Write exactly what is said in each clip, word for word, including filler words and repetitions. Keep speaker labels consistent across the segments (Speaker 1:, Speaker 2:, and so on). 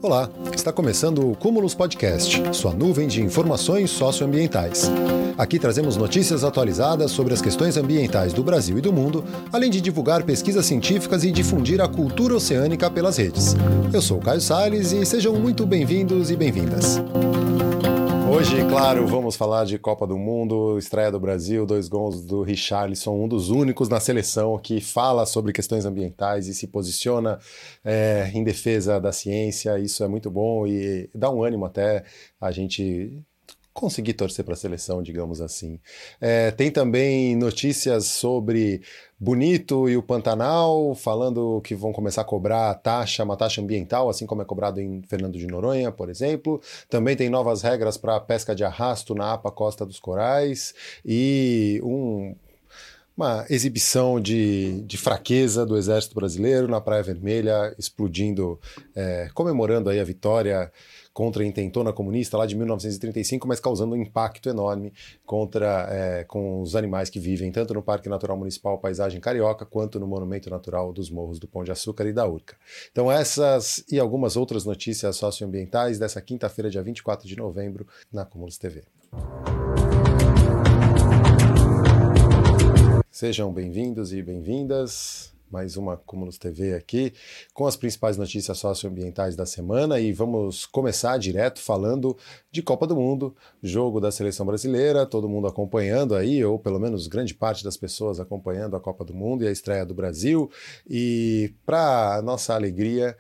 Speaker 1: Olá, está começando o Cúmulos Podcast, sua nuvem de informações socioambientais. Aqui trazemos notícias atualizadas sobre as questões ambientais do Brasil e do mundo, além de divulgar pesquisas científicas e difundir a cultura oceânica pelas redes. Eu sou o Caio Salles e sejam muito bem-vindos e bem-vindas. Hoje, claro, vamos falar de Copa do Mundo, estreia do Brasil, dois gols do Richarlison, um dos únicos na seleção que fala sobre questões ambientais e se posiciona é, em defesa da ciência. Isso é muito bom e dá um ânimo até a gente conseguir torcer para a seleção, digamos assim. É, tem também notícias sobre Bonito e o Pantanal, falando que vão começar a cobrar taxa, uma taxa ambiental, assim como é cobrado em Fernando de Noronha, por exemplo. Também tem novas regras para a pesca de arrasto na APA Costa dos Corais e um... uma exibição de, de fraqueza do Exército Brasileiro na Praia Vermelha, explodindo, é, comemorando aí a vitória contra a intentona comunista lá de mil novecentos e trinta e cinco, mas causando um impacto enorme contra, é, com os animais que vivem tanto no Parque Natural Municipal Paisagem Carioca, quanto no Monumento Natural dos Morros do Pão de Açúcar e da Urca. Então essas e algumas outras notícias socioambientais dessa quinta-feira, dia vinte e quatro de novembro, na Cúmulos T V. Sejam bem-vindos e bem-vindas, mais uma Cúmulos T V aqui, com as principais notícias socioambientais da semana, e vamos começar direto falando de Copa do Mundo, jogo da seleção brasileira, todo mundo acompanhando aí, ou pelo menos grande parte das pessoas acompanhando a Copa do Mundo e a estreia do Brasil, e para nossa alegria,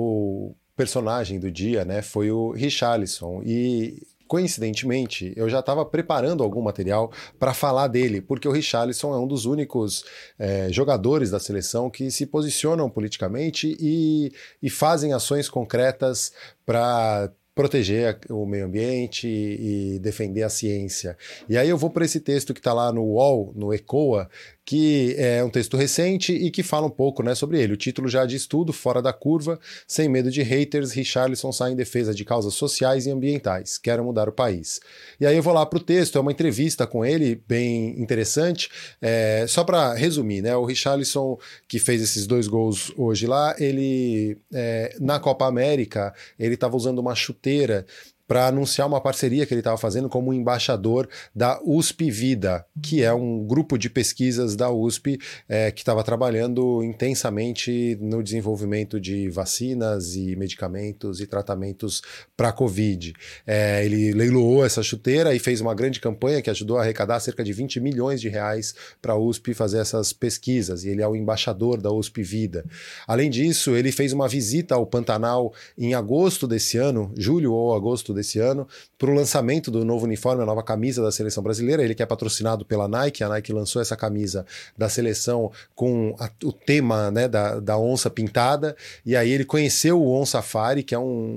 Speaker 1: o personagem do dia, né, foi o Richarlison, e coincidentemente, eu já estava preparando algum material para falar dele, porque o Richarlison é um dos únicos é, jogadores da seleção que se posicionam politicamente e, e fazem ações concretas para proteger o meio ambiente e, e defender a ciência. E aí eu vou para esse texto que está lá no U O L, no ECOA, que é um texto recente e que fala um pouco, né, sobre ele. O título já diz tudo: fora da curva, sem medo de haters, Richarlison sai em defesa de causas sociais e ambientais, quero mudar o país. E aí eu vou lá para o texto, é uma entrevista com ele, bem interessante. É, só para resumir, né, o Richarlison, que fez esses dois gols hoje lá, ele, é, na Copa América, ele estava usando uma chuteira para anunciar uma parceria que ele estava fazendo como embaixador da U S P Vida, que é um grupo de pesquisas da U S P é, que estava trabalhando intensamente no desenvolvimento de vacinas e medicamentos e tratamentos para a Covid. É, ele leiloou essa chuteira e fez uma grande campanha que ajudou a arrecadar cerca de vinte milhões de reais para a U S P fazer essas pesquisas, e ele é o embaixador da U S P Vida. Além disso, ele fez uma visita ao Pantanal em agosto desse ano, julho ou agosto desse ano, para o lançamento do novo uniforme, a nova camisa da seleção brasileira. Ele que é patrocinado pela Nike, a Nike lançou essa camisa da seleção com a, o tema, né, da, da onça pintada, e aí ele conheceu o On Safari, que é um...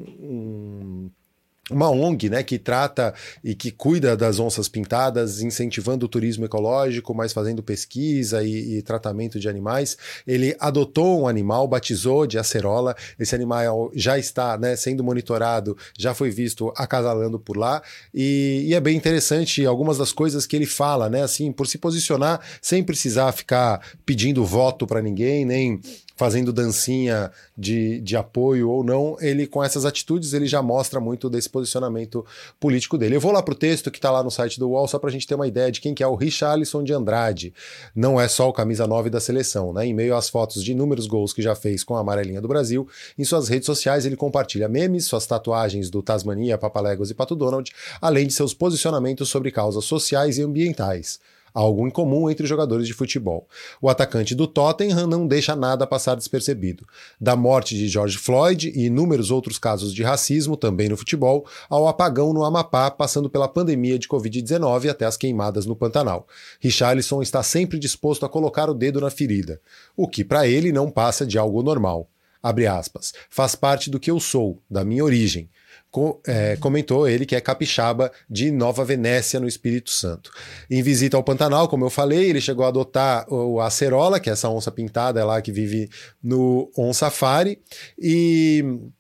Speaker 1: um uma O N G, né, que trata e que cuida das onças pintadas, incentivando o turismo ecológico, mas fazendo pesquisa e, e tratamento de animais. Ele adotou um animal, batizou de acerola. Esse animal já está, né, sendo monitorado, já foi visto acasalando por lá, e, e é bem interessante algumas das coisas que ele fala, né, assim, por se posicionar sem precisar ficar pedindo voto para ninguém, nem fazendo dancinha de, de apoio ou não. Ele, com essas atitudes, ele já mostra muito desse posicionamento político dele. Eu vou lá pro texto que está lá no site do U O L, só para a gente ter uma ideia de quem que é o Richarlison de Andrade. Não é só o camisa nove da seleção, né? Em meio às fotos de inúmeros gols que já fez com a amarelinha do Brasil, em suas redes sociais ele compartilha memes, suas tatuagens do Tasmania, Papaléguas e Pato Donald, além de seus posicionamentos sobre causas sociais e ambientais. Algo em comum entre os jogadores de futebol. O atacante do Tottenham não deixa nada passar despercebido. Da morte de George Floyd e inúmeros outros casos de racismo, também no futebol, ao apagão no Amapá, passando pela pandemia de covid dezenove até as queimadas no Pantanal. Richarlison está sempre disposto a colocar o dedo na ferida, o que para ele não passa de algo normal. Abre aspas. Faz parte do que eu sou, da minha origem. Co- é, comentou ele, que é capixaba de Nova Venécia, no Espírito Santo. Em visita ao Pantanal, como eu falei, ele chegou a adotar o acerola, que é essa onça pintada lá que vive no On Safari, e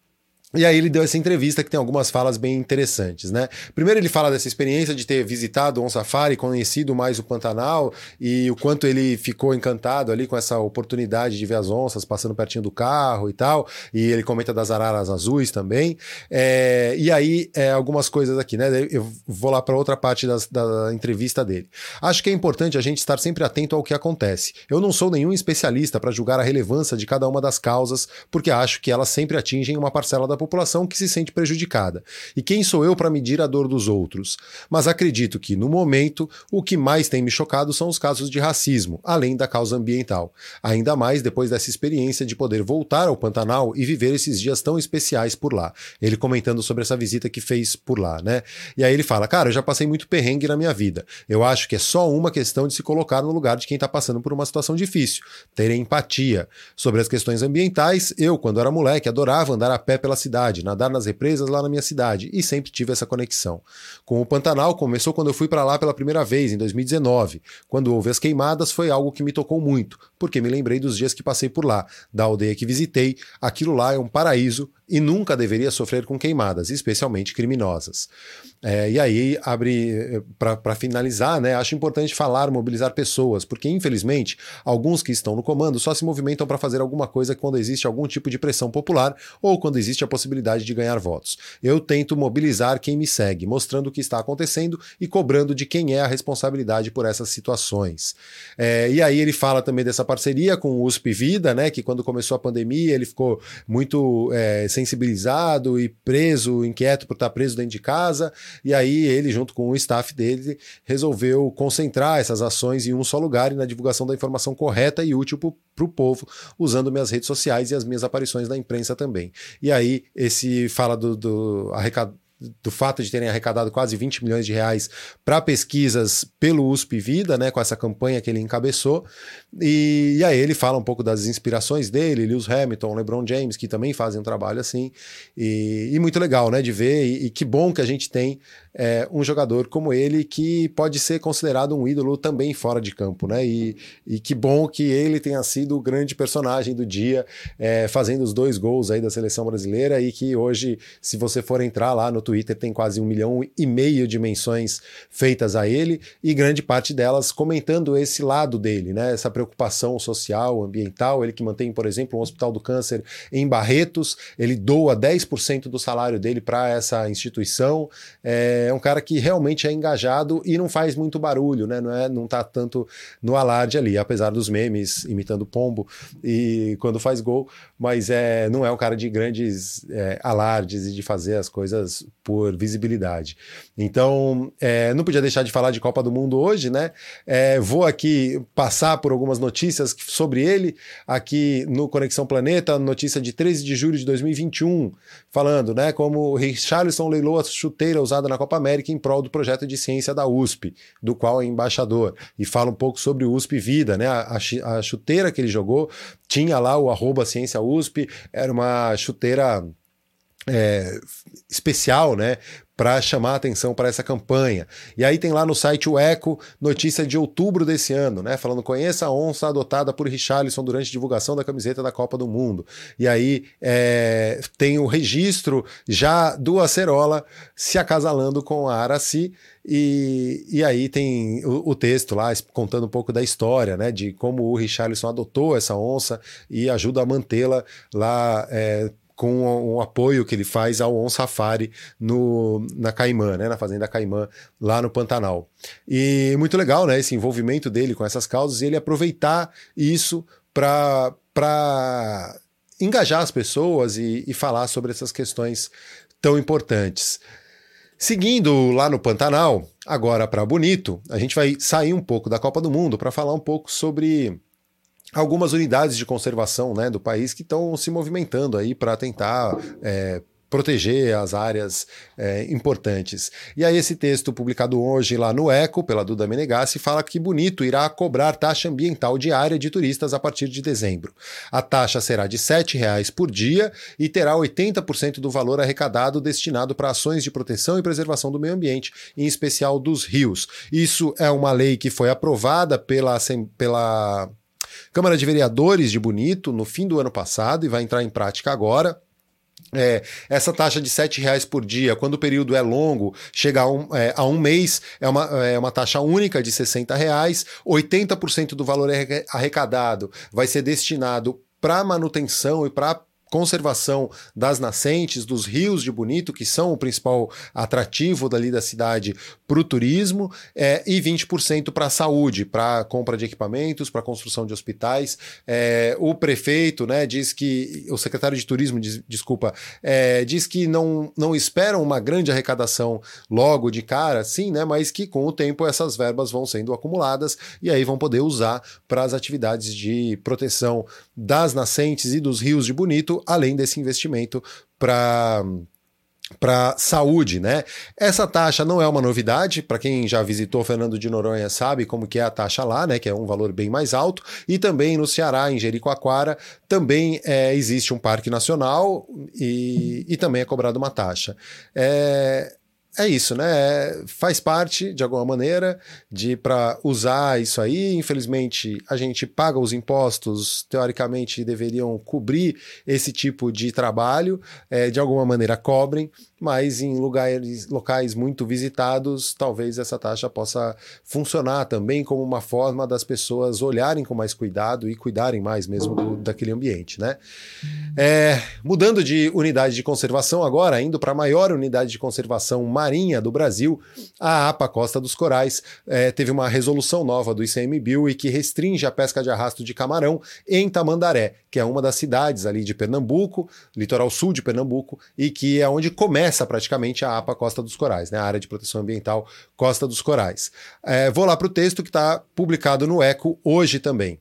Speaker 1: E aí ele deu essa entrevista que tem algumas falas bem interessantes, né? Primeiro ele fala dessa experiência de ter visitado o On Safari, conhecido mais o Pantanal e o quanto ele ficou encantado ali com essa oportunidade de ver as onças passando pertinho do carro e tal, e ele comenta das araras azuis também. É, e aí é, algumas coisas aqui, né? Eu vou lá para outra parte das, da entrevista dele. Acho que é importante a gente estar sempre atento ao que acontece. Eu não sou nenhum especialista para julgar a relevância de cada uma das causas, porque acho que elas sempre atingem uma parcela da população que se sente prejudicada. E quem sou eu para medir a dor dos outros? Mas acredito que, no momento, o que mais tem me chocado são os casos de racismo, além da causa ambiental. Ainda mais depois dessa experiência de poder voltar ao Pantanal e viver esses dias tão especiais por lá. Ele comentando sobre essa visita que fez por lá, né? E aí ele fala, cara, eu já passei muito perrengue na minha vida. Eu acho que é só uma questão de se colocar no lugar de quem está passando por uma situação difícil. Ter empatia. Sobre as questões ambientais, eu, quando era moleque, adorava andar a pé pela cidade, nadar nas represas lá na minha cidade, e sempre tive essa conexão. Com o Pantanal começou quando eu fui para lá pela primeira vez, em dois mil e dezenove. Quando houve as queimadas, foi algo que me tocou muito, porque me lembrei dos dias que passei por lá, da aldeia que visitei. Aquilo lá é um paraíso e nunca deveria sofrer com queimadas, especialmente criminosas. É, e aí, abre para finalizar, né, acho importante falar, mobilizar pessoas, porque infelizmente, alguns que estão no comando só se movimentam para fazer alguma coisa quando existe algum tipo de pressão popular ou quando existe a possibilidade de ganhar votos. Eu tento mobilizar quem me segue, mostrando o que está acontecendo e cobrando de quem é a responsabilidade por essas situações. É, e aí ele fala também dessa parceria com o U S P Vida, né, que quando começou a pandemia ele ficou muito é, sensibilizado e preso, inquieto por estar preso dentro de casa, e aí ele, junto com o staff dele, resolveu concentrar essas ações em um só lugar e na divulgação da informação correta e útil para o povo, usando minhas redes sociais e as minhas aparições na imprensa também. E aí, esse fala do, do arrecad... do fato de terem arrecadado quase vinte milhões de reais para pesquisas pelo U S P Vida, né, com essa campanha que ele encabeçou, e, e aí ele fala um pouco das inspirações dele, Lewis Hamilton, LeBron James, que também fazem um trabalho assim, e, e muito legal, né, de ver, e, e que bom que a gente tem é, um jogador como ele, que pode ser considerado um ídolo também fora de campo, né, e, e que bom que ele tenha sido o grande personagem do dia, é, fazendo os dois gols aí da seleção brasileira, e que hoje, se você for entrar lá no Twitter, tem quase um milhão e meio de menções feitas a ele, e grande parte delas comentando esse lado dele, né? Essa preocupação social, ambiental. Ele que mantém, por exemplo, um hospital do câncer em Barretos, ele doa dez por cento do salário dele para essa instituição. É um cara que realmente é engajado e não faz muito barulho, né? Não é, não tá tanto no alarde ali, apesar dos memes imitando pombo e quando faz gol, mas é, não é um cara de grandes é, alardes e de fazer as coisas por visibilidade. Então, é, não podia deixar de falar de Copa do Mundo hoje, né? É, vou aqui passar por algumas notícias sobre ele, aqui no Conexão Planeta, notícia de treze de julho de dois mil e vinte e um, falando, né, como o Richarlison leilou a chuteira usada na Copa América em prol do projeto de ciência da U S P, do qual é embaixador, e fala um pouco sobre o U S P Vida, né? A, a chuteira que ele jogou tinha lá o arroba ciência U S P, era uma chuteira É, especial, né, para chamar a atenção para essa campanha. E aí tem lá no site o Eco, notícia de outubro desse ano, né, falando: conheça a onça adotada por Richarlison durante a divulgação da camiseta da Copa do Mundo. E aí é, tem o registro já do Acerola se acasalando com a Araci, e, e aí tem o, o texto lá contando um pouco da história, né, de como o Richarlison adotou essa onça e ajuda a mantê-la lá, é, com o apoio que ele faz ao On Safari no, na Caimã, né, na Fazenda Caimã, lá no Pantanal. E muito legal, né, esse envolvimento dele com essas causas, e ele aproveitar isso para para engajar as pessoas e, e falar sobre essas questões tão importantes. Seguindo lá no Pantanal, agora para Bonito, a gente vai sair um pouco da Copa do Mundo para falar um pouco sobre algumas unidades de conservação, né, do país que estão se movimentando aí para tentar é, proteger as áreas é, importantes. E aí esse texto publicado hoje lá no Eco, pela Duda Menegassi, fala que Bonito irá cobrar taxa ambiental diária de turistas a partir de dezembro. A taxa será de sete reais por dia e terá oitenta por cento do valor arrecadado destinado para ações de proteção e preservação do meio ambiente, em especial dos rios. Isso é uma lei que foi aprovada pela... pela Câmara de Vereadores de Bonito no fim do ano passado e vai entrar em prática agora. É, essa taxa de sete reais por dia, quando o período é longo, chega a um, é, a um mês, é uma, é uma taxa única de sessenta reais, oitenta por cento do valor arrecadado vai ser destinado para manutenção e para conservação das nascentes, dos rios de Bonito, que são o principal atrativo dali da cidade para o turismo, é, e vinte por cento para a saúde, para compra de equipamentos, para construção de hospitais. É, o prefeito, né, diz que, o secretário de turismo, diz, desculpa, é, diz que não, não esperam uma grande arrecadação logo de cara, sim, né, mas que com o tempo essas verbas vão sendo acumuladas e aí vão poder usar para as atividades de proteção das nascentes e dos rios de Bonito, além desse investimento para para saúde, né? Essa taxa não é uma novidade, para quem já visitou Fernando de Noronha sabe como que é a taxa lá, né? Que é um valor bem mais alto, e também no Ceará, em Jericoacoara, também é, existe um parque nacional e, e também é cobrada uma taxa. É... É isso, né? Faz parte, de alguma maneira, de para usar isso aí. Infelizmente, a gente paga os impostos, teoricamente deveriam cobrir esse tipo de trabalho, é, de alguma maneira cobrem, mas em lugares, locais muito visitados, talvez essa taxa possa funcionar também como uma forma das pessoas olharem com mais cuidado e cuidarem mais mesmo do, daquele ambiente, né? É, mudando de unidade de conservação agora, indo para a maior unidade de conservação marinha do Brasil, a APA Costa dos Corais é, teve uma resolução nova do I C M B I U e que restringe a pesca de arrasto de camarão em Tamandaré, que é uma das cidades ali de Pernambuco, litoral sul de Pernambuco, e que é onde começa praticamente a APA Costa dos Corais, né, a Área de Proteção Ambiental Costa dos Corais. É, vou lá para o texto que está publicado no Eco hoje também.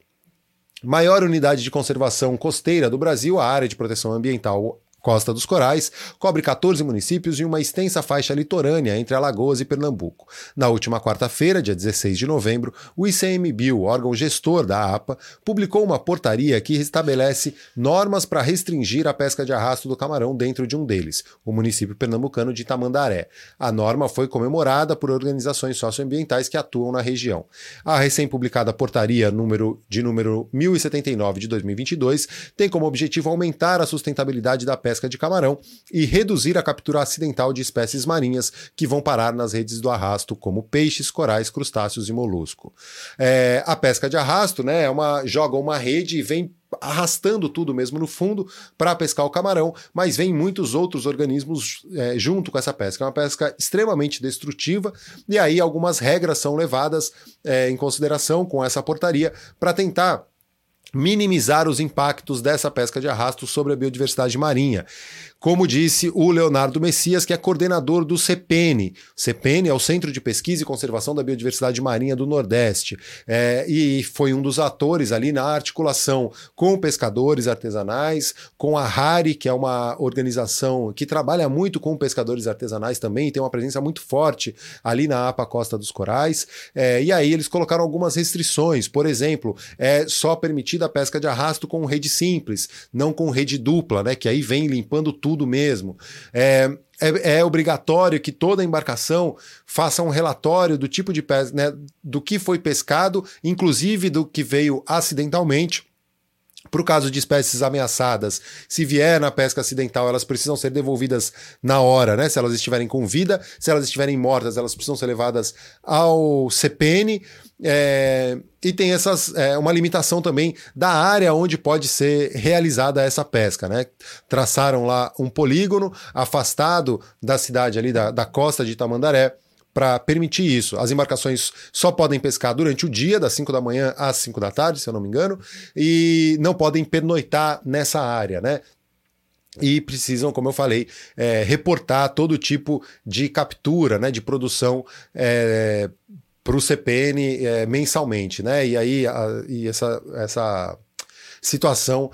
Speaker 1: Maior unidade de conservação costeira do Brasil, a Área de Proteção Ambiental Costa dos Corais, cobre quatorze municípios e uma extensa faixa litorânea entre Alagoas e Pernambuco. Na última quarta-feira, dia dezesseis de novembro, o I C M B I U, órgão gestor da APA, publicou uma portaria que estabelece normas para restringir a pesca de arrasto do camarão dentro de um deles, o município pernambucano de Tamandaré. A norma foi comemorada por organizações socioambientais que atuam na região. A recém-publicada portaria número, de número mil e setenta e nove de dois mil e vinte e dois tem como objetivo aumentar a sustentabilidade da pesca de camarão e reduzir a captura acidental de espécies marinhas que vão parar nas redes do arrasto, como peixes, corais, crustáceos e molusco. É, a pesca de arrasto, né, é uma, joga uma rede e vem arrastando tudo mesmo no fundo para pescar o camarão, mas vem muitos outros organismos é, junto com essa pesca. É uma pesca extremamente destrutiva e aí algumas regras são levadas é, em consideração com essa portaria para tentar minimizar os impactos dessa pesca de arrasto sobre a biodiversidade marinha. Como disse o Leonardo Messias, que é coordenador do CEPEN. CEPEN é o Centro de Pesquisa e Conservação da Biodiversidade Marinha do Nordeste, é, e foi um dos atores ali na articulação com pescadores artesanais, com a RARI, que é uma organização que trabalha muito com pescadores artesanais também, e tem uma presença muito forte ali na APA Costa dos Corais, é, e aí eles colocaram algumas restrições. Por exemplo, é só permitida a pesca de arrasto com rede simples, não com rede dupla, né, que aí vem limpando tudo mesmo. É, é, é obrigatório que toda embarcação faça um relatório do tipo de pesca, né, do que foi pescado, inclusive do que veio acidentalmente. Para o caso de espécies ameaçadas, se vier na pesca acidental, elas precisam ser devolvidas na hora, né? Se elas estiverem com vida, se elas estiverem mortas, elas precisam ser levadas ao CEPEN. É, e tem essas, é, uma limitação também da área onde pode ser realizada essa pesca, né? Traçaram lá um polígono afastado da cidade ali, da, da costa de Tamandaré, para permitir isso. As embarcações só podem pescar durante o dia, das cinco da manhã às cinco da tarde, se eu não me engano, e não podem pernoitar nessa área, né? E precisam, como eu falei, é, reportar todo tipo de captura, né, de produção é, para o CEPEN é, mensalmente, né? E aí a, e essa, essa situação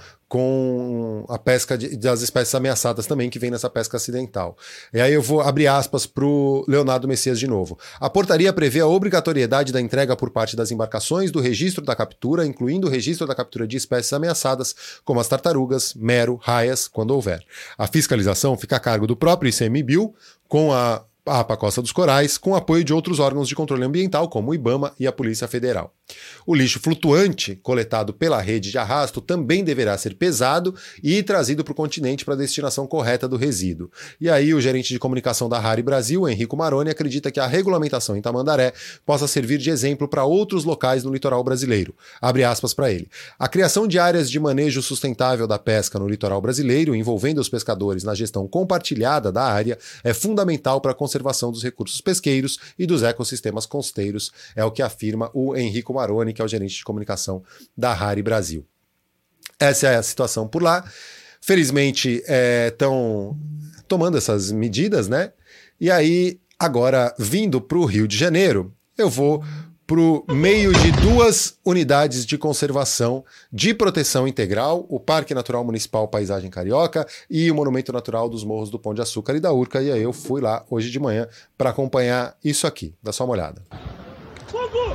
Speaker 1: com a pesca de, das espécies ameaçadas também, que vem nessa pesca acidental. E aí eu vou abrir aspas para o Leonardo Messias de novo. A portaria prevê a obrigatoriedade da entrega por parte das embarcações do registro da captura, incluindo o registro da captura de espécies ameaçadas, como as tartarugas, mero, raias, quando houver. A fiscalização fica a cargo do próprio I C M B I U, com a para a Costa dos Corais, com apoio de outros órgãos de controle ambiental, como o IBAMA e a Polícia Federal. O lixo flutuante, coletado pela rede de arrasto, também deverá ser pesado e trazido para o continente para a destinação correta do resíduo. E aí o gerente de comunicação da Hary Brasil, Henrico Maroni, acredita que a regulamentação em Tamandaré possa servir de exemplo para outros locais no litoral brasileiro. Abre aspas para ele. A criação de áreas de manejo sustentável da pesca no litoral brasileiro, envolvendo os pescadores na gestão compartilhada da área, é fundamental para a conservação dos recursos pesqueiros e dos ecossistemas costeiros, é o que afirma o Henrico Maroni, que é o gerente de comunicação da Hary Brasil. Essa é a situação por lá. Felizmente, estão é, tomando essas medidas, né? E aí, agora, vindo para o Rio de Janeiro, eu vou para o meio de duas unidades de conservação de proteção integral, o Parque Natural Municipal Paisagem Carioca e o Monumento Natural dos Morros do Pão de Açúcar e da Urca, e aí eu fui lá hoje de manhã para acompanhar isso aqui. Dá só uma olhada. Fogo!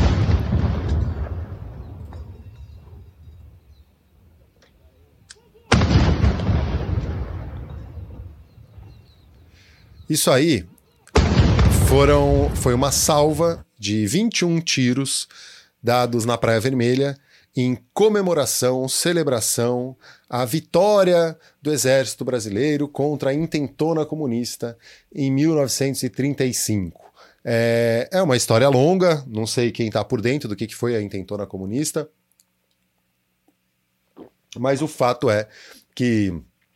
Speaker 1: Isso aí foram, foi uma salva de vinte e um tiros dados na Praia Vermelha em comemoração, celebração à vitória do Exército Brasileiro contra a intentona comunista em mil novecentos e trinta e cinco. É, é uma história longa, não sei quem está por dentro do que foi a intentona comunista, mas o fato é que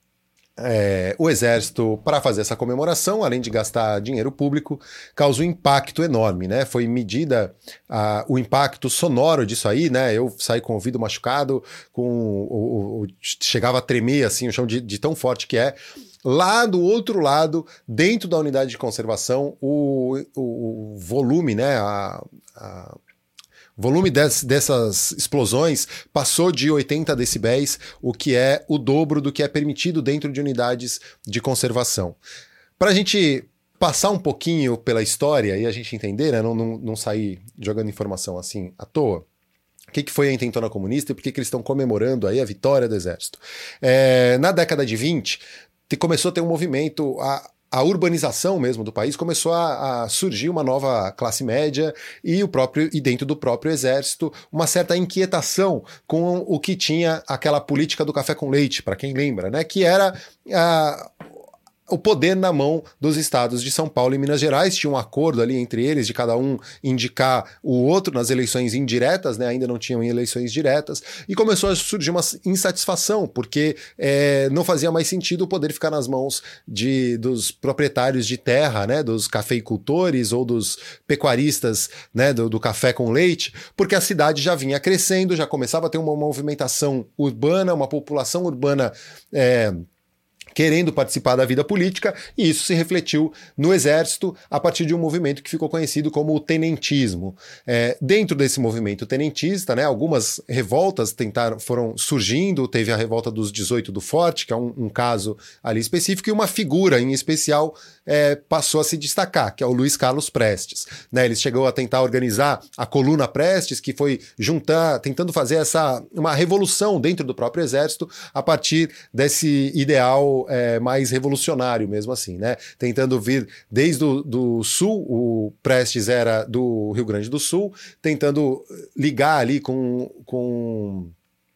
Speaker 1: É, o Exército, para fazer essa comemoração, além de gastar dinheiro público, causou um impacto enorme, né? Foi medida uh, o impacto sonoro disso aí, né? Eu saí com o ouvido machucado, com o, o, chegava a tremer assim, o chão de, de tão forte que é. Lá do outro lado, dentro da unidade de conservação, o, o, o volume, né? A, a, O volume des, dessas explosões passou de oitenta decibéis, o que é o dobro do que é permitido dentro de unidades de conservação. Para a gente passar um pouquinho pela história e a gente entender, né, não, não, não sair jogando informação assim à toa, o que, que foi a intentona comunista e por que, que eles estão comemorando aí a vitória do Exército. É, na década de vinte, te, começou a ter um movimento... A, A urbanização mesmo do país começou a, a surgir uma nova classe média e, o próprio, e dentro do próprio exército uma certa inquietação com o que tinha aquela política do café com leite, para quem lembra, né? Que era a, o poder na mão dos estados de São Paulo e Minas Gerais. Tinha um acordo ali entre eles de cada um indicar o outro nas eleições indiretas, né? Ainda não tinham eleições diretas, e começou a surgir uma insatisfação, porque é, não fazia mais sentido o poder ficar nas mãos de, dos proprietários de terra, né? Dos cafeicultores ou dos pecuaristas, né? do, do café com leite, porque a cidade já vinha crescendo, já começava a ter uma movimentação urbana, uma população urbana é, querendo participar da vida política, e isso se refletiu no Exército a partir de um movimento que ficou conhecido como o tenentismo. É, dentro desse movimento tenentista, né, algumas revoltas tentaram, foram surgindo, teve a revolta dos dezoito do Forte, que é um, um caso ali específico, e uma figura em especial é, passou a se destacar, que é o Luiz Carlos Prestes. Né, ele chegou a tentar organizar a Coluna Prestes, que foi juntar, tentando fazer essa, uma revolução dentro do próprio Exército a partir desse ideal É, mais revolucionário mesmo assim, né? Tentando vir desde o do sul, o Prestes era do Rio Grande do Sul, tentando ligar ali com, com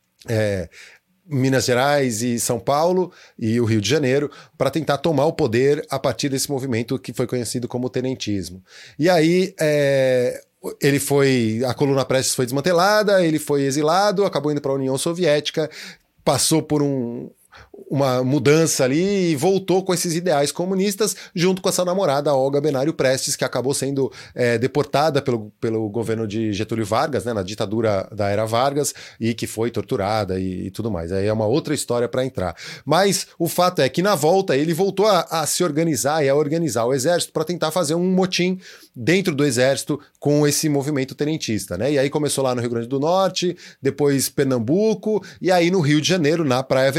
Speaker 1: é, Minas Gerais e São Paulo e o Rio de Janeiro, para tentar tomar o poder a partir desse movimento que foi conhecido como tenentismo. E aí é, ele foi, a Coluna Prestes foi desmantelada, ele foi exilado, acabou indo para a União Soviética, passou por um uma mudança ali e voltou com esses ideais comunistas junto com essa namorada Olga Benário Prestes, que acabou sendo é, deportada pelo, pelo governo de Getúlio Vargas, né, na ditadura da era Vargas, e que foi torturada e, e tudo mais. Aí é uma outra história para entrar. Mas o fato é que na volta ele voltou a, a se organizar e a organizar o exército para tentar fazer um motim dentro do exército com esse movimento tenentista, né? E aí começou lá no Rio Grande do Norte, depois Pernambuco, e aí no Rio de Janeiro, na Praia Vermelha,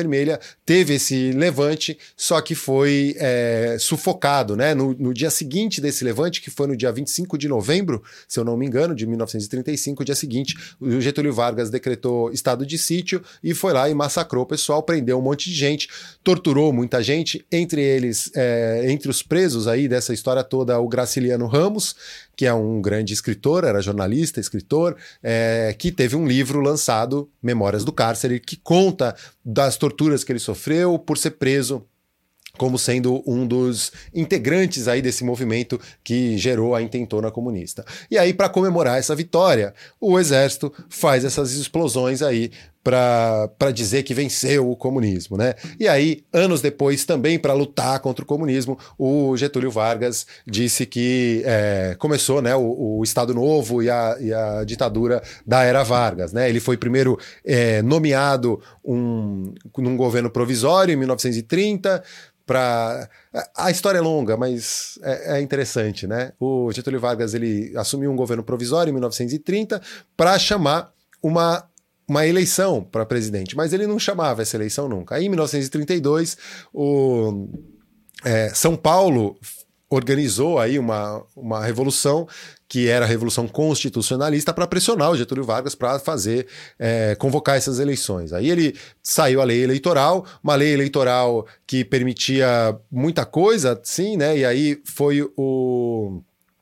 Speaker 1: teve esse levante, só que foi é, sufocado, né? No, no dia seguinte desse levante, que foi no dia vinte e cinco de novembro, se eu não me engano, de mil novecentos e trinta e cinco, dia seguinte, o Getúlio Vargas decretou estado de sítio e foi lá e massacrou o pessoal, prendeu um monte de gente, torturou muita gente, entre eles, é, entre os presos aí dessa história toda, o Graciliano Ramos, que é um grande escritor, era jornalista, escritor, é, que teve um livro lançado, Memórias do Cárcere, que conta das torturas que ele sofreu por ser preso, como sendo um dos integrantes aí desse movimento que gerou a intentona comunista. E aí, para comemorar essa vitória, o exército faz essas explosões aí para dizer que venceu o comunismo, né? E aí, anos depois, também para lutar contra o comunismo, o Getúlio Vargas disse que é, começou, né, o, o Estado Novo e a, e a ditadura da Era Vargas, né? Ele foi primeiro é, nomeado um, num governo provisório em mil novecentos e trinta, Pra... A história é longa, mas é, é interessante, né? O Getúlio Vargas ele assumiu um governo provisório em mil novecentos e trinta para chamar uma, uma eleição para presidente, mas ele não chamava essa eleição nunca. Aí, em mil novecentos e trinta e dois, o, é, São Paulo organizou aí uma, uma revolução que era a Revolução Constitucionalista, para pressionar o Getúlio Vargas para fazer, é, convocar essas eleições. Aí ele saiu a lei eleitoral, uma lei eleitoral que permitia muita coisa, sim, né? E aí foi o...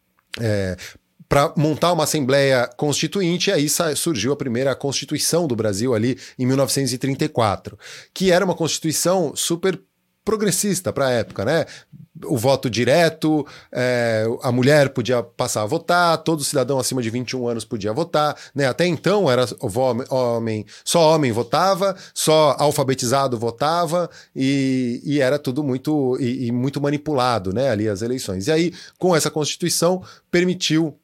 Speaker 1: É, para montar uma Assembleia Constituinte, e aí surgiu a primeira Constituição do Brasil ali em mil novecentos e trinta e quatro, que era uma Constituição super progressista para a época, né? O voto direto, é, a mulher podia passar a votar, todo cidadão acima de vinte e um anos podia votar, né? Até então era homem, só homem votava, só alfabetizado votava, e, e era tudo muito, e, e muito manipulado, né? Ali as eleições. E aí, com essa Constituição, permitiu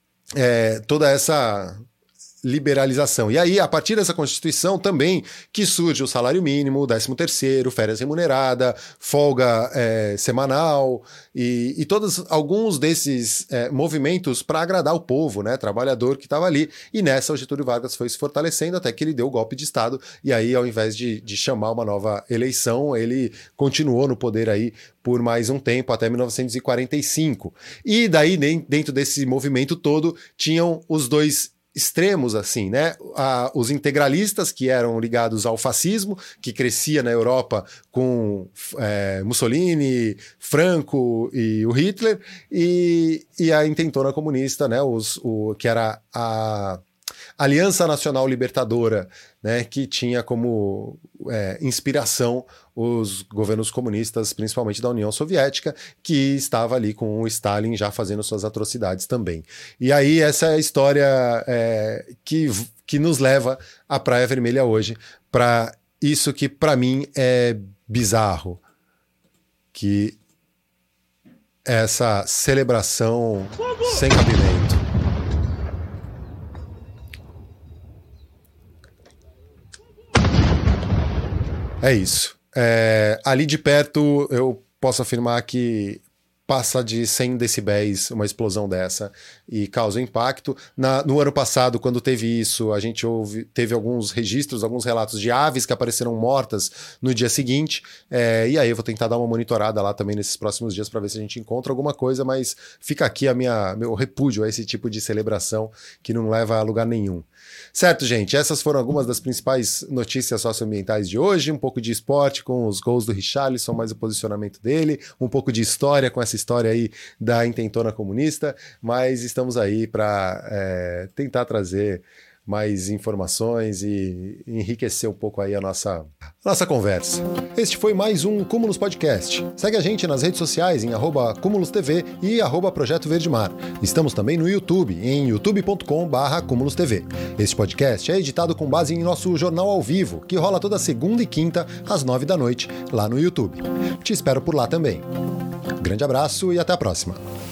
Speaker 1: é, toda essa liberalização. E aí, a partir dessa Constituição também que surge o salário mínimo, décimo terceiro, férias remunerada, folga é, semanal e, e todos alguns desses é, movimentos para agradar o povo, né, trabalhador que estava ali. E nessa o Getúlio Vargas foi se fortalecendo até que ele deu o golpe de Estado e aí, ao invés de, de chamar uma nova eleição, ele continuou no poder aí por mais um tempo, até mil novecentos e quarenta e cinco. E daí, dentro desse movimento todo, tinham os dois extremos, assim, né? Ah, os integralistas, que eram ligados ao fascismo, que crescia na Europa com é, Mussolini, Franco e o Hitler, e, e a intentona comunista, né? Os, o, que era a Aliança Nacional Libertadora, né, que tinha como é, inspiração os governos comunistas, principalmente da União Soviética, que estava ali com o Stalin já fazendo suas atrocidades também. E aí essa é a história é, que, que nos leva à Praia Vermelha hoje, para isso que para mim é bizarro, que essa celebração sem cabimento. É isso. É, ali de perto eu posso afirmar que passa de cem decibéis uma explosão dessa e causa impacto. Na, no ano passado, quando teve isso, a gente ouve, teve alguns registros, alguns relatos de aves que apareceram mortas no dia seguinte, é, e aí eu vou tentar dar uma monitorada lá também nesses próximos dias para ver se a gente encontra alguma coisa, mas fica aqui a minha, meu repúdio a esse tipo de celebração que não leva a lugar nenhum. Certo, gente? Essas foram algumas das principais notícias socioambientais de hoje, um pouco de esporte com os gols do Richarlison, mais o posicionamento dele, um pouco de história com essa história aí da intentona comunista, mas estamos aí para é, tentar trazer mais informações e enriquecer um pouco aí a nossa, nossa conversa. Este foi mais um Cúmulos Podcast. Segue a gente nas redes sociais em arroba Cúmulos T V e arroba Projeto Verde Mar. Estamos também no YouTube, em youtube ponto com barra Cúmulos T V. Este podcast é editado com base em nosso jornal ao vivo, que rola toda segunda e quinta, às nove da noite, lá no YouTube. Te espero por lá também. Grande abraço e até a próxima.